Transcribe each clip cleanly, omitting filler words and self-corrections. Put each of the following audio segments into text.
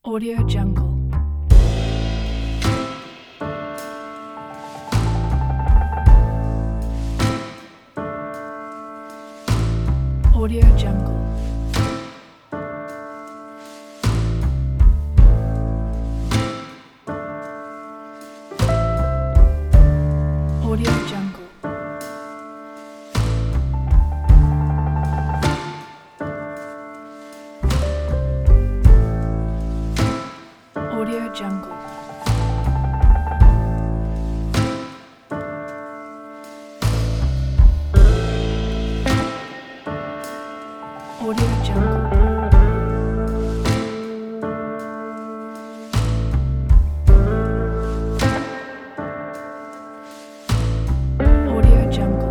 Audio Jungle. Audio Jungle. Audio Jungle. Audio Jungle. Audio Jungle. Audio Jungle.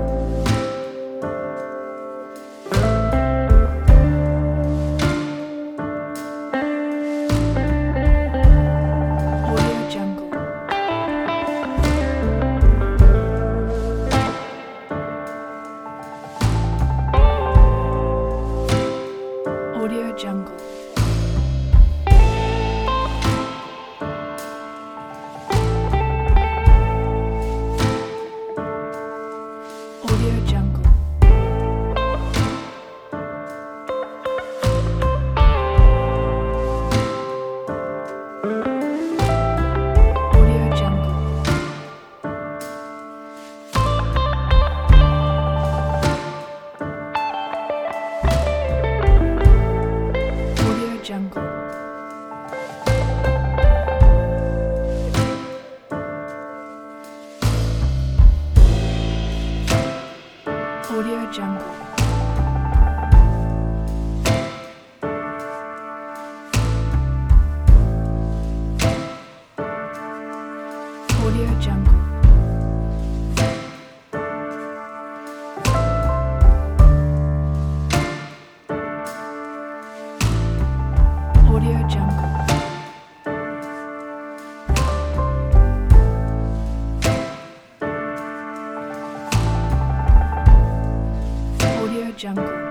Audio Jungle. Audio Jungle. Audio Jungle. Audio Jungle. Audio Jungle. Audio Jungle. Audio Jungle. Audio Jungle. Audio Jungle.